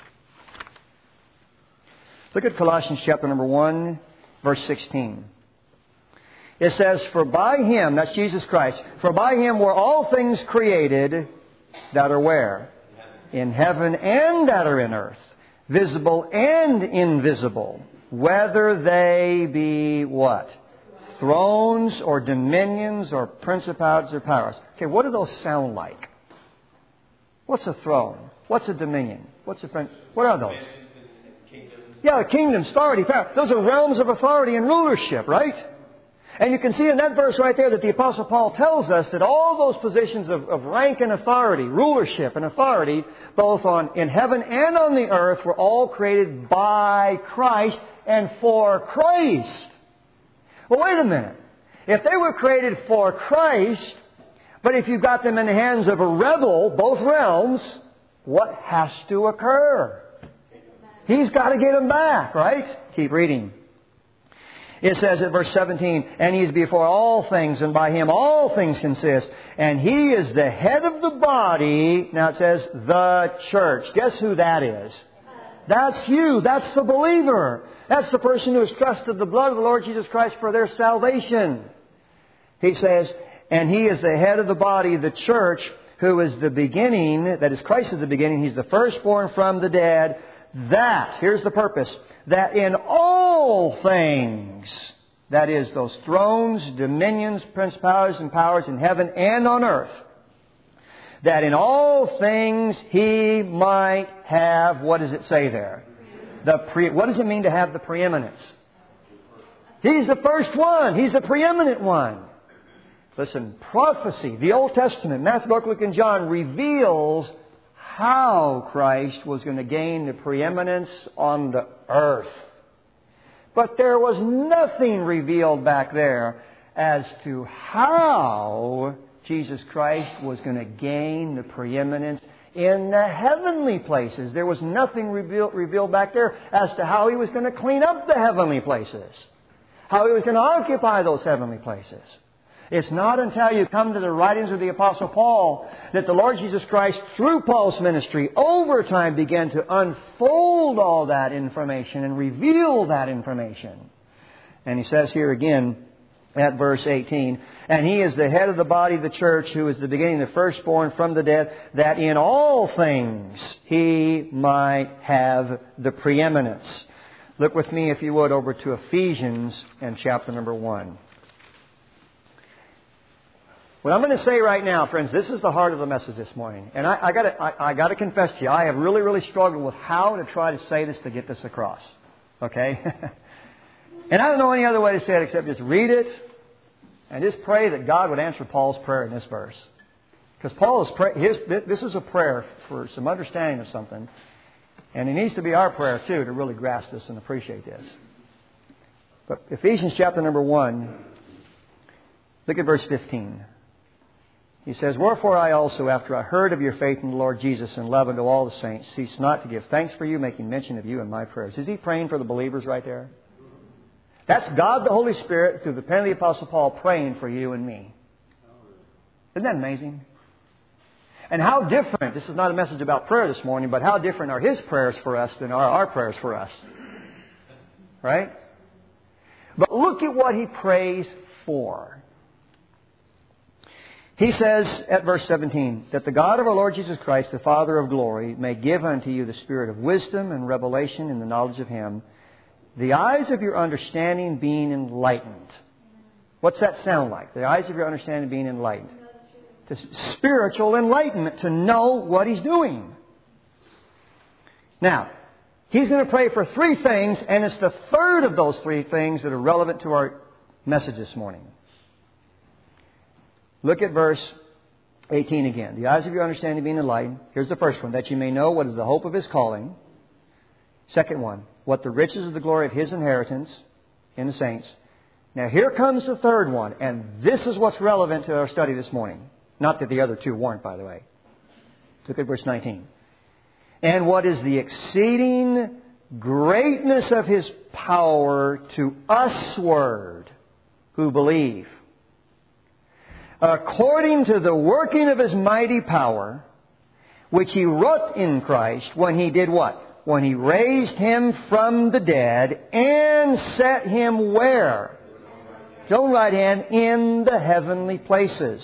Look at Colossians chapter number one, verse sixteen. It says, for by Him, that's Jesus Christ, for by Him were all things created that are where? In heaven and that are in earth, visible and invisible, whether they be what? Thrones or dominions or principalities or powers. Okay, what do those sound like? What's a throne? What's a dominion? What's a prin- What are those? Yeah, a kingdom, authority, power. Those are realms of authority and rulership, right? And you can see in that verse right there that the Apostle Paul tells us that all those positions of, of rank and authority, rulership and authority, both on in heaven and on the earth, were all created by Christ and for Christ. Well, wait a minute. If they were created for Christ, but if you got them in the hands of a rebel, both realms, what has to occur? He's got to get them back, right? Keep reading. It says in verse seventeen, and He is before all things, and by Him all things consist. And He is the head of the body. Now it says the church. Guess who that is? That's you. That's the believer. That's the person who has trusted the blood of the Lord Jesus Christ for their salvation. He says, and He is the head of the body, the church, who is the beginning, that is Christ is the beginning. He's the firstborn from the dead. That, here's the purpose, that in all things, that is those thrones, dominions, principalities and powers in heaven and on earth, that in all things He might have, what does it say there? The pre, what does it mean to have the preeminence? He's the first one. He's the preeminent one. Listen, prophecy, the Old Testament, Matthew, Mark, Luke, and John reveals how Christ was going to gain the preeminence on the earth. But there was nothing revealed back there as to how Jesus Christ was going to gain the preeminence in the heavenly places. There was nothing revealed, revealed back there as to how He was going to clean up the heavenly places, how He was going to occupy those heavenly places. It's not until you come to the writings of the Apostle Paul that the Lord Jesus Christ, through Paul's ministry, over time began to unfold all that information and reveal that information. And he says here again at verse eighteen, and He is the head of the body of the church, who is the beginning, the firstborn from the dead, that in all things He might have the preeminence. Look with me, if you would, over to Ephesians and chapter number one. What I'm going to say right now, friends, this is the heart of the message this morning. And I, I got to I, I got to confess to you, I have really, really struggled with how to try to say this to get this across. Okay? And I don't know any other way to say it except just read it and just pray that God would answer Paul's prayer in this verse. Because Paul is pray, his, this is a prayer for some understanding of something. And it needs to be our prayer, too, to really grasp this and appreciate this. But Ephesians chapter number one, look at verse fifteen. He says, "Wherefore I also, after I heard of your faith in the Lord Jesus and love unto all the saints, cease not to give thanks for you, making mention of you in my prayers." Is he praying for the believers right there? That's God the Holy Spirit, through the pen of the Apostle Paul, praying for you and me. Isn't that amazing? And how different, this is not a message about prayer this morning, but how different are His prayers for us than are our prayers for us. Right? But look at what He prays for. He says at verse seventeen, "That the God of our Lord Jesus Christ, the Father of glory, may give unto you the spirit of wisdom and revelation in the knowledge of Him, the eyes of your understanding being enlightened." What's that sound like? The eyes of your understanding being enlightened. To spiritual enlightenment, to know what He's doing. Now, he's going to pray for three things, and it's the third of those three things that are relevant to our message this morning. Look at verse eighteen again. "The eyes of your understanding being enlightened." Here's the first one. "That you may know what is the hope of His calling." Second one. "What the riches of the glory of His inheritance in the saints." Now here comes the third one. And this is what's relevant to our study this morning. Not that the other two weren't, by the way. Look at verse nineteen. "And what is the exceeding greatness of His power to usward who believe, according to the working of His mighty power, which He wrought in Christ when He did what? When He raised Him from the dead and set Him where? His own right hand, in the heavenly places,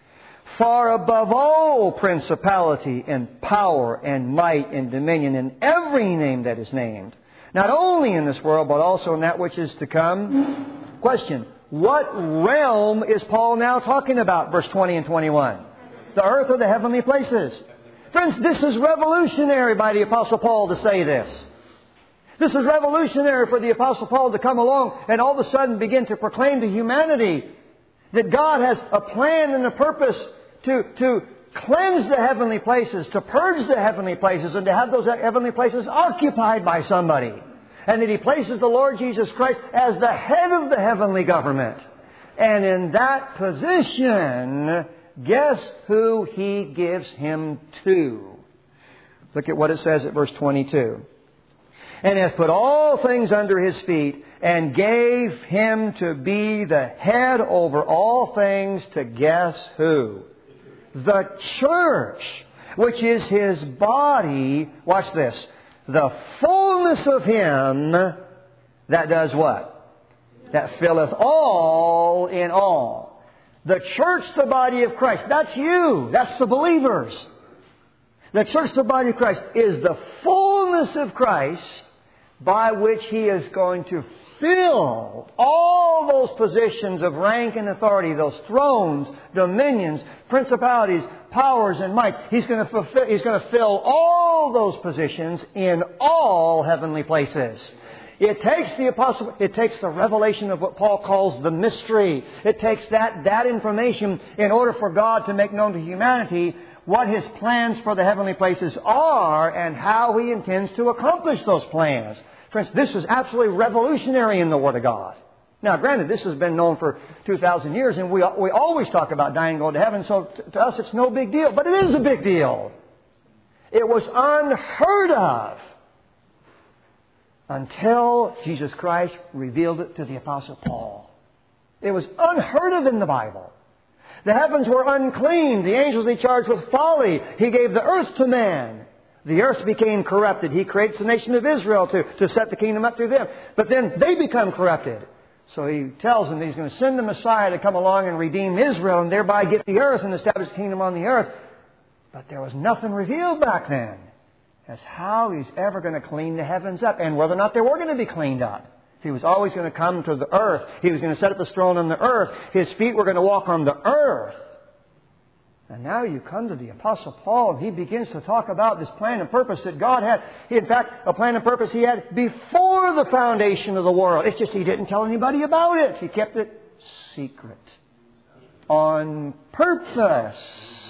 far above all principality and power and might and dominion and every name that is named, not only in this world but also in that which is to come." Question. What realm is Paul now talking about? Verse twenty and twenty-one. The earth or the heavenly places? Friends, this is revolutionary by the Apostle Paul to say this. This is revolutionary for the Apostle Paul to come along and all of a sudden begin to proclaim to humanity that God has a plan and a purpose to, to cleanse the heavenly places, to purge the heavenly places, and to have those heavenly places occupied by somebody. And that He places the Lord Jesus Christ as the head of the heavenly government. And in that position, guess who He gives Him to? Look at what it says at verse twenty-two. "And hath put all things under His feet, and gave Him to be the head over all things to" guess who? "The church, which is His body." Watch this. "The fullness of Him that does what? That filleth all in all." The church, the body of Christ. That's you. That's the believers. The church, the body of Christ, is the fullness of Christ by which He is going to fill all those positions of rank and authority, those thrones, dominions, principalities, powers, and mights. He's going to fulfill, He's going to fill all those positions in all heavenly places. It takes the apostle, it takes the revelation of what Paul calls the mystery. It takes that, that information in order for God to make known to humanity what His plans for the heavenly places are and how He intends to accomplish those plans. Friends, this is absolutely revolutionary in the Word of God. Now, granted, this has been known for two thousand years, and we we always talk about dying and going to heaven, so t- to us it's no big deal. But it is a big deal. It was unheard of until Jesus Christ revealed it to the Apostle Paul. It was unheard of in the Bible. The heavens were unclean. The angels He charged with folly. He gave the earth to man. The earth became corrupted. He creates the nation of Israel to, to set the kingdom up through them. But then they become corrupted. So He tells them that He's going to send the Messiah to come along and redeem Israel and thereby get the earth and establish the kingdom on the earth. But there was nothing revealed back then as how He's ever going to clean the heavens up and whether or not they were going to be cleaned up. He was always going to come to the earth. He was going to set up His throne on the earth. His feet were going to walk on the earth. And now you come to the Apostle Paul, and he begins to talk about this plan and purpose that God had. In fact, a plan and purpose He had before the foundation of the world. It's just He didn't tell anybody about it. He kept it secret. On purpose.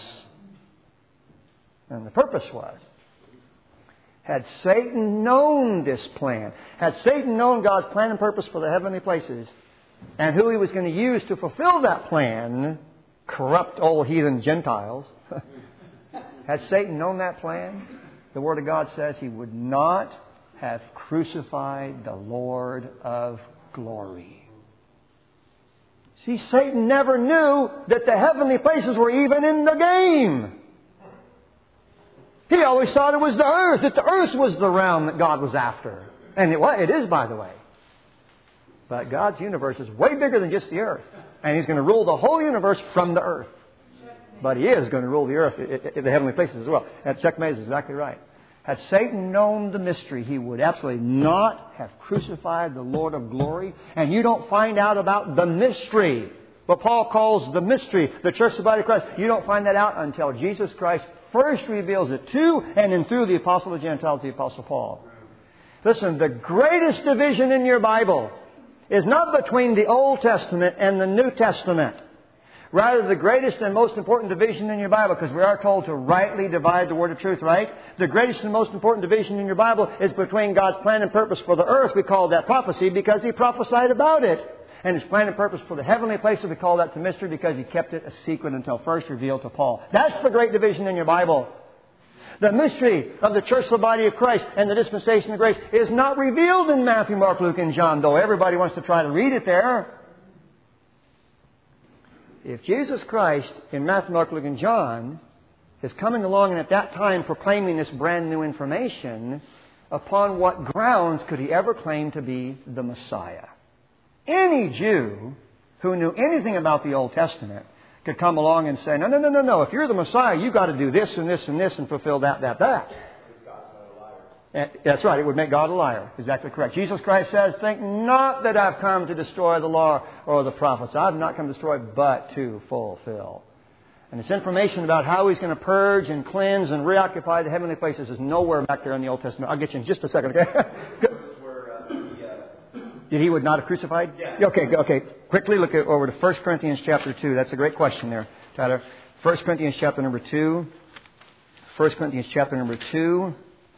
And the purpose was, had Satan known this plan, had Satan known God's plan and purpose for the heavenly places, and who he was going to use to fulfill that plan, corrupt old heathen Gentiles, had Satan known that plan, the Word of God says he would not have crucified the Lord of glory. See, Satan never knew that the heavenly places were even in the game. He always thought it was the earth, that the earth was the realm that God was after. And it, well, it is, by the way. But God's universe is way bigger than just the earth. And He's going to rule the whole universe from the earth. But He is going to rule the earth in the heavenly places as well. And checkmate is exactly right. Had Satan known the mystery, he would absolutely not have crucified the Lord of glory. And you don't find out about the mystery, what Paul calls the mystery, the church, the body of Christ. You don't find that out until Jesus Christ first reveals it to and then through the Apostle of the Gentiles, the Apostle Paul. Listen, the greatest division in your Bible is not between the Old Testament and the New Testament. Rather, the greatest and most important division in your Bible, because we are told to rightly divide the word of truth, right? The greatest and most important division in your Bible is between God's plan and purpose for the earth. We call that prophecy because He prophesied about it. And His plan and purpose for the heavenly places, we call that the mystery because He kept it a secret until first revealed to Paul. That's the great division in your Bible. The mystery of the church, the body of Christ, and the dispensation of grace is not revealed in Matthew, Mark, Luke, and John, though everybody wants to try to read it there. If Jesus Christ in Matthew, Mark, Luke, and John is coming along and at that time proclaiming this brand new information, upon what grounds could He ever claim to be the Messiah? Any Jew who knew anything about the Old Testament could come along and say, no, no, no, no, no. If you're the Messiah, you've got to do this and this and this and fulfill that, that, that. And that's right. It would make God a liar. Exactly correct. Jesus Christ says, think not that I've come to destroy the law or the prophets. I've not come to destroy, but to fulfill. And this information about how He's going to purge and cleanse and reoccupy the heavenly places is nowhere back there in the Old Testament. I'll get you in just a second, okay? Did He would not have crucified? Yeah. Okay, okay. Quickly look at, over to First Corinthians chapter two. That's a great question there, Tyler. First Corinthians chapter number two. First Corinthians chapter number two.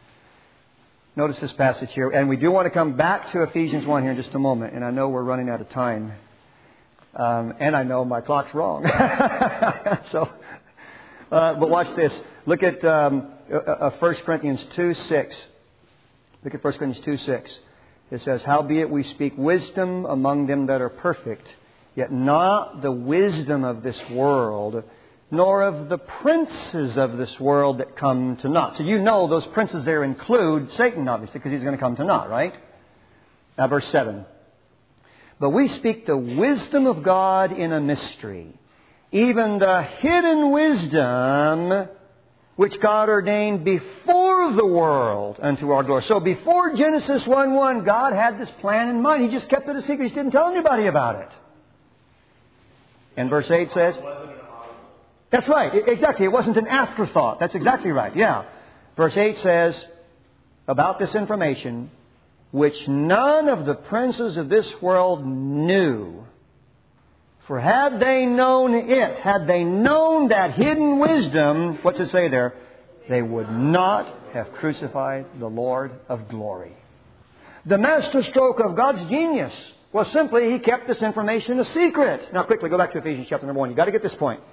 Notice this passage here. And we do want to come back to Ephesians one here in just a moment. And I know we're running out of time. Um, and I know my clock's wrong. so, uh, but watch this. Look at um, uh, First Corinthians two six. Look at First Corinthians two six. It says, howbeit we speak wisdom among them that are perfect, yet not the wisdom of this world, nor of the princes of this world that come to naught. So you know those princes there include Satan, obviously, because he's going to come to naught, right? Now, verse seven. But we speak the wisdom of God in a mystery, even the hidden wisdom which God ordained before the world unto our glory. So before Genesis one one, God had this plan in mind. He just kept it a secret. He just didn't tell anybody about it. And verse eight says... That's right. Exactly. It wasn't an afterthought. That's exactly right. Yeah. Verse eight says, about this information, which none of the princes of this world knew. For had they known it, had they known that hidden wisdom, what's it say there? They would not have crucified the Lord of glory. The masterstroke of God's genius was simply He kept this information a secret. Now quickly, go back to Ephesians chapter number one. You've got to get this point.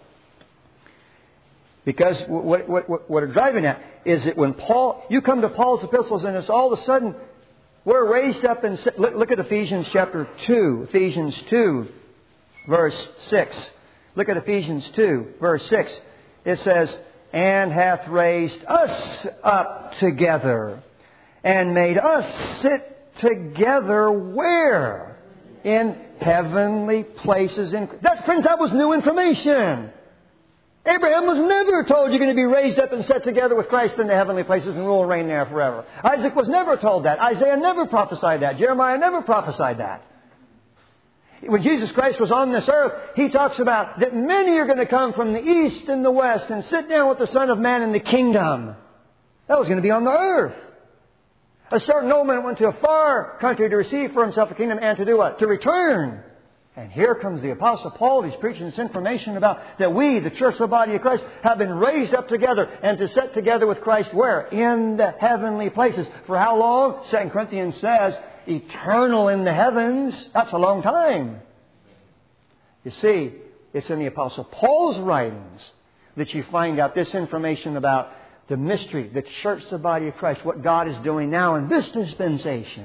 Because what, what, what, what I'm driving at is that when Paul, you come to Paul's epistles and it's all of a sudden, we're raised up and look, look at Ephesians chapter two, Ephesians two, verse six. Look at Ephesians two, verse six. It says, and hath raised us up together and made us sit together where? In heavenly places. In that, friends, that was new information. Abraham was never told you're going to be raised up and set together with Christ in the heavenly places and rule and reign there forever. Isaac was never told that. Isaiah never prophesied that. Jeremiah never prophesied that. When Jesus Christ was on this earth, He talks about that many are going to come from the east and the west and sit down with the Son of Man in the kingdom. That was going to be on the earth. A certain nobleman went to a far country to receive for himself a kingdom and to do what? To return. And here comes the Apostle Paul. He's preaching this information about that we, the church, the body of Christ, have been raised up together and to sit together with Christ where? In the heavenly places. For how long? Second Corinthians says, eternal in the heavens. That's a long time. You see, it's in the Apostle Paul's writings that you find out this information about the mystery, the church, the body of Christ, what God is doing now in this dispensation.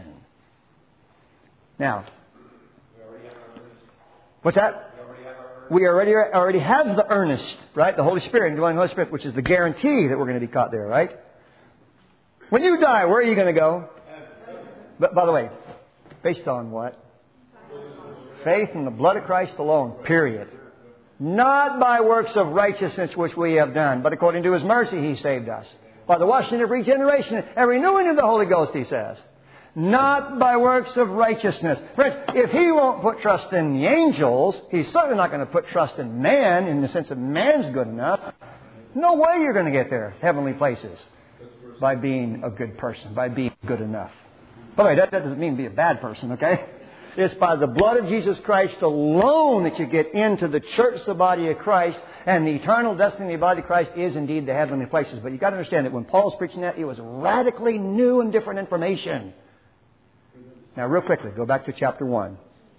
Now, what's that? We already already have the earnest, right? The Holy Spirit, indwelling Holy Spirit, which is the guarantee that we're going to be caught there, right? When you die, where are you going to go? But by the way, based on what? Faith in the blood of Christ alone, period. Not by works of righteousness which we have done, but according to His mercy He saved us. By the washing of regeneration and renewing of the Holy Ghost, He says. Not by works of righteousness. Friends, if He won't put trust in the angels, He's certainly not going to put trust in man in the sense that man's good enough. No way you're going to get there, heavenly places, by being a good person, by being good enough. By the way, that, that doesn't mean be a bad person, okay? It's by the blood of Jesus Christ alone that you get into the church, the body of Christ, and the eternal destiny of the body of Christ is indeed the heavenly places. But you've got to understand that when Paul's preaching that, it was radically new and different information. Now, real quickly, go back to chapter one.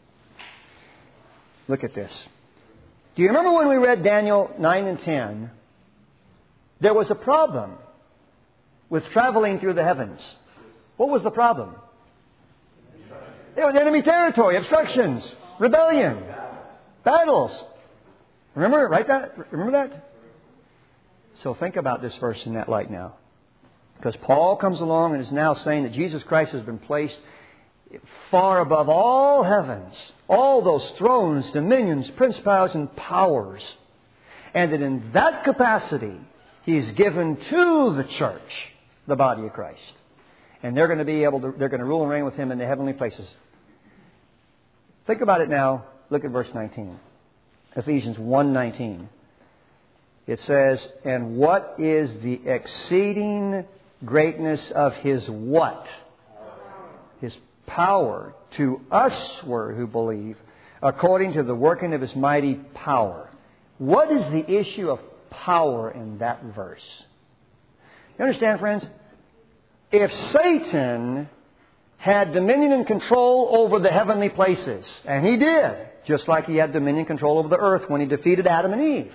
Look at this. Do you remember when we read Daniel nine and ten? There was a problem with traveling through the heavens. What was the problem? It was enemy territory, obstructions, rebellion, battles. Remember, right? That remember that. So think about this verse in that light now, because Paul comes along and is now saying that Jesus Christ has been placed far above all heavens, all those thrones, dominions, principalities, and powers, and that in that capacity He's given to the church, the body of Christ. And they're going to be able to, they're going to rule and reign with Him in the heavenly places. Think about it now. Look at verse nineteen. Ephesians one nineteen. It says, and what is the exceeding greatness of His what? His power to usward who believe, according to the working of His mighty power. What is the issue of power in that verse? You understand, friends? If Satan had dominion and control over the heavenly places, and he did, just like he had dominion and control over the earth when he defeated Adam and Eve,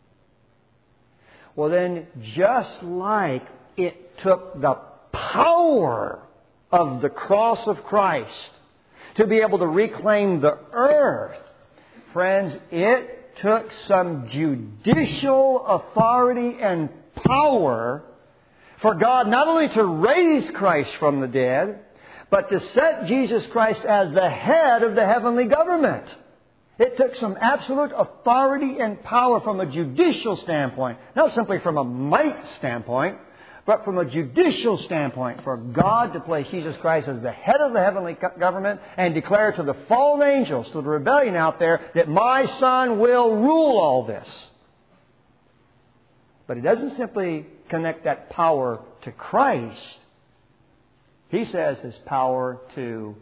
well then, just like it took the power of the cross of Christ to be able to reclaim the earth, friends, it took some judicial authority and power for God not only to raise Christ from the dead, but to set Jesus Christ as the head of the heavenly government. It took some absolute authority and power from a judicial standpoint, not simply from a might standpoint, but from a judicial standpoint, for God to place Jesus Christ as the head of the heavenly government and declare to the fallen angels, to the rebellion out there, that my Son will rule all this. But He doesn't simply connect that power to Christ. He says His power to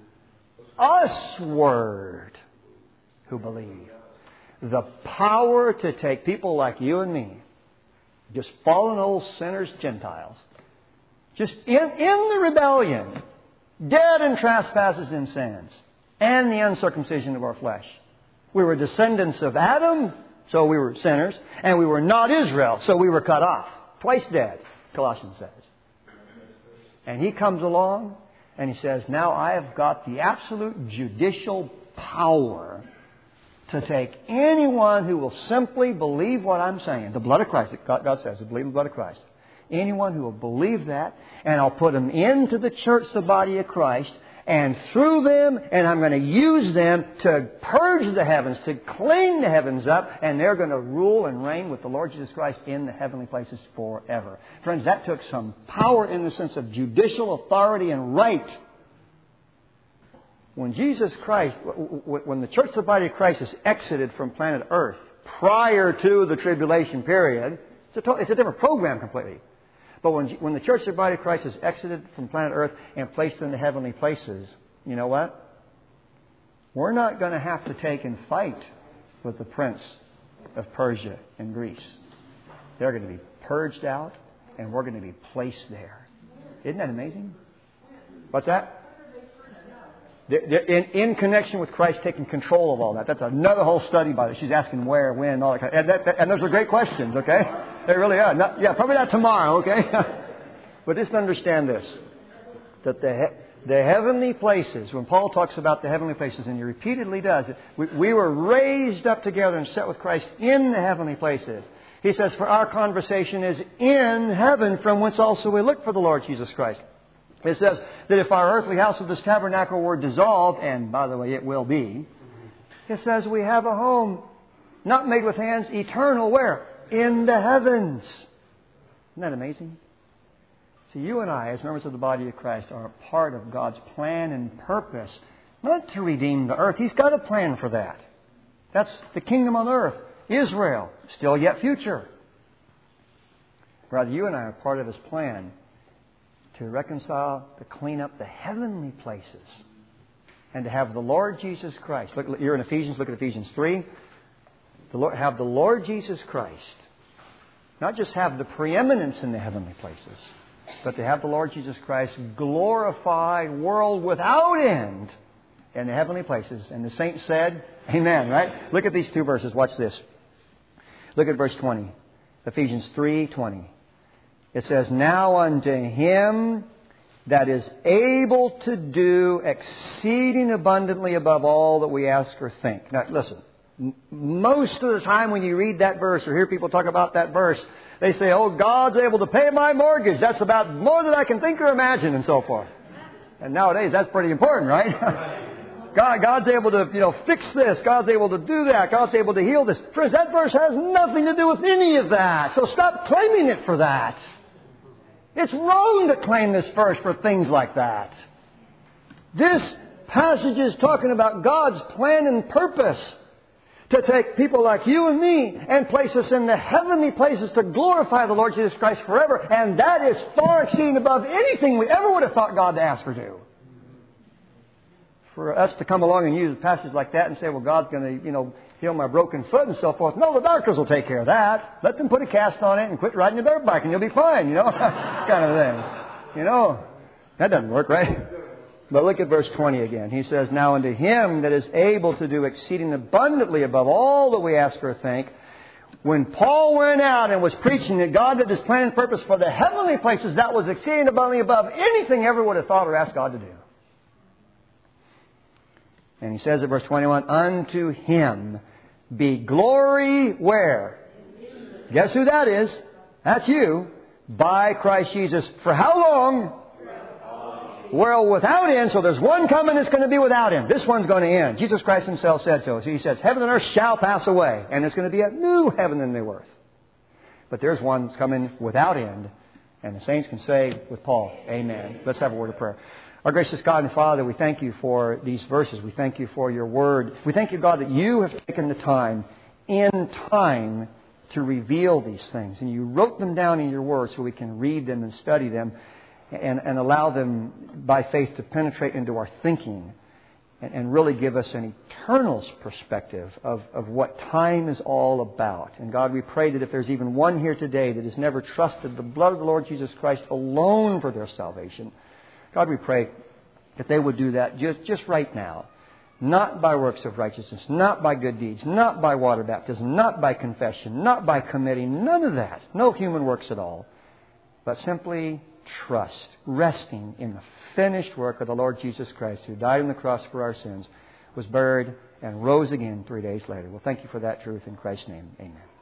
usward who believe. The power to take people like you and me, just fallen old sinners, Gentiles, just in, in the rebellion, dead in trespasses and sins, and the uncircumcision of our flesh. We were descendants of Adam, so we were sinners, and we were not Israel, so we were cut off. Twice dead, Colossians says. And He comes along and He says, now I have got the absolute judicial power to take anyone who will simply believe what I'm saying. The blood of Christ, God, God says, believe the blood of Christ. Anyone who will believe that, and I'll put them into the church, the body of Christ, and through them, and I'm going to use them to purge the heavens, to clean the heavens up, and they're going to rule and reign with the Lord Jesus Christ in the heavenly places forever. Friends, that took some power in the sense of judicial authority and right. When Jesus Christ, when the church, the body of Christ, is exited from planet Earth prior to the tribulation period, it's a, it's a different program completely. But when, when the church, the body of Christ, is exited from planet Earth and placed in the heavenly places, you know what? We're not going to have to take and fight with the prince of Persia and Greece. They're going to be purged out, and we're going to be placed there. Isn't that amazing? What's that? In, in connection with Christ taking control of all that. That's another whole study by it. She's asking where, when, all that kind of, and, that, that, and those are great questions, okay? They really are. Not, yeah, probably not tomorrow, okay? But just understand this. That the, the heavenly places, when Paul talks about the heavenly places, and he repeatedly does it, we, we were raised up together and set with Christ in the heavenly places. He says, for our conversation is in heaven, from whence also we look for the Lord Jesus Christ. It says that if our earthly house of this tabernacle were dissolved, and by the way, it will be, it says we have a home not made with hands, eternal, where? In the heavens. Isn't that amazing? See, you and I, as members of the body of Christ, are a part of God's plan and purpose, not to redeem the earth. He's got a plan for that. That's the kingdom on earth. Israel, still yet future. Rather, you and I are part of His plan to reconcile, to clean up the heavenly places, and to have the Lord Jesus Christ. Look, you're in Ephesians. Look at Ephesians three. The Lord, have the Lord Jesus Christ, not just have the preeminence in the heavenly places, but to have the Lord Jesus Christ glorified, world without end, in the heavenly places. And the saints said, Amen. Right? Look at these two verses. Watch this. Look at verse twenty. Ephesians three twenty. It says, now unto Him that is able to do exceeding abundantly above all that we ask or think. Now, listen. M- most of the time when you read that verse or hear people talk about that verse, they say, oh, God's able to pay my mortgage. That's about more than I can think or imagine, and so forth. And nowadays, that's pretty important, right? God, God's able to, you know, fix this. God's able to do that. God's able to heal this. Friends, that verse has nothing to do with any of that. So stop claiming it for that. It's wrong to claim this verse for things like that. This passage is talking about God's plan and purpose to take people like you and me and place us in the heavenly places to glorify the Lord Jesus Christ forever. And that is far exceeding above anything we ever would have thought God to ask or do. For us to come along and use a passage like that and say, well, God's going to, you know, heal my broken foot and so forth. No, the doctors will take care of that. Let them put a cast on it and quit riding your dirt bike and you'll be fine, you know, kind of thing. You know, that doesn't work, right? But look at verse twenty again. He says, now unto Him that is able to do exceeding abundantly above all that we ask or think. When Paul went out and was preaching that God had His plan and purpose for the heavenly places, that was exceeding abundantly above anything ever would have thought or asked God to do. And he says at verse twenty-one, unto Him be glory where? Guess who that is? That's you. By Christ Jesus. For how long? Well, without end. So there's one coming that's going to be without end. This one's going to end. Jesus Christ Himself said so. So He says, heaven and earth shall pass away. And it's going to be a new heaven and new earth. But there's one that's coming without end. And the saints can say with Paul, Amen. Let's have a word of prayer. Our gracious God and Father, we thank You for these verses. We thank You for Your Word. We thank You, God, that You have taken the time, in time, to reveal these things. And You wrote them down in Your Word so we can read them and study them and, and allow them, by faith, to penetrate into our thinking and, and really give us an eternal perspective of, of what time is all about. And God, we pray that if there's even one here today that has never trusted the blood of the Lord Jesus Christ alone for their salvation, God, we pray that they would do that just, just right now. Not by works of righteousness, not by good deeds, not by water baptism, not by confession, not by committing, none of that. No human works at all. But simply trust, resting in the finished work of the Lord Jesus Christ, who died on the cross for our sins, was buried, and rose again three days later. Well, thank You for that truth in Christ's name. Amen.